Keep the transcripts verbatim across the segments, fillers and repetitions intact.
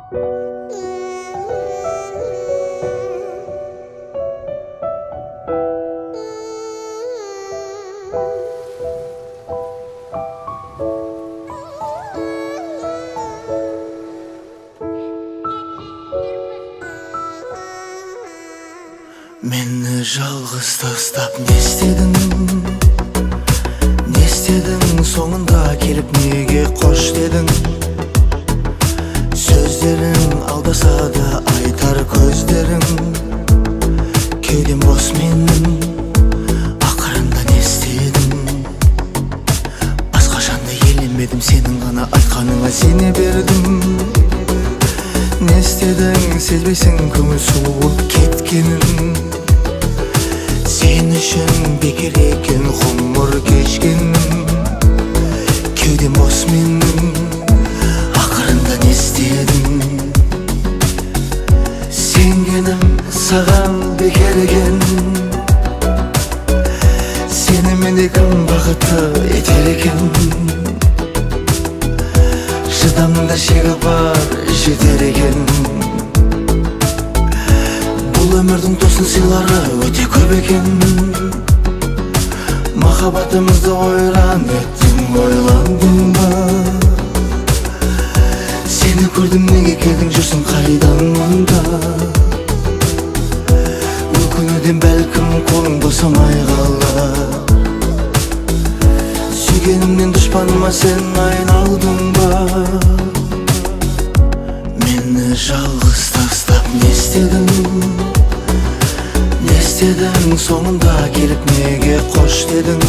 Meni жалғыз тастап не істедің, не істедің, соңында келіп неге қош дедің? Сөздерің алдаса да айтар көздерің, кеудем бос менің, ақырында не істедің? Басқа жанды елемедім, сенің ғана айтқаныңа сене бердім. Не істедің, сезбейсің көңіл суып кеткенін? Сен үшін бекер екен ғұмыр кешкенім, кеудем бос менің, ақырында не істедің? Сенгенім саған бекер екен, сенімен де кім бақытты етер екен? Шыдамның да шегі бар, жетер екен. Бұл өмірдің тосын сыйлары өте көп екен. Махаббатымызды ойран еттің, ойландың ба? Сені көрдім, неге келдің, жүрсің қайдан мұнда? Өкінуден бәлкім қолың босамай қалар. Сүйгенімнен дұшпаныма сен айналдың ба? Мені жалғыз тастап не істедің? Не істедің, соңында келіп неге қош дедің?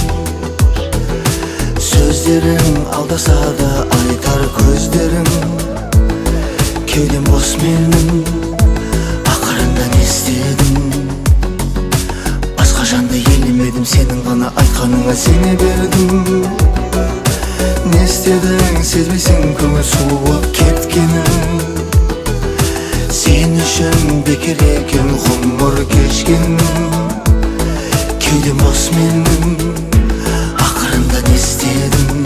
Сөздерің алдаса да айтар көздерің, кеудем бос менің, ақырында не істедің? Басқа жанды елемедім, сенің ғана айтқаныңа сене бердім. Не істедің, сезбейсің көңіл суып кеткенін? Сен үшін бекер екен ғұмыр кешкенім, кеудем бос менің, ақырында не істедің?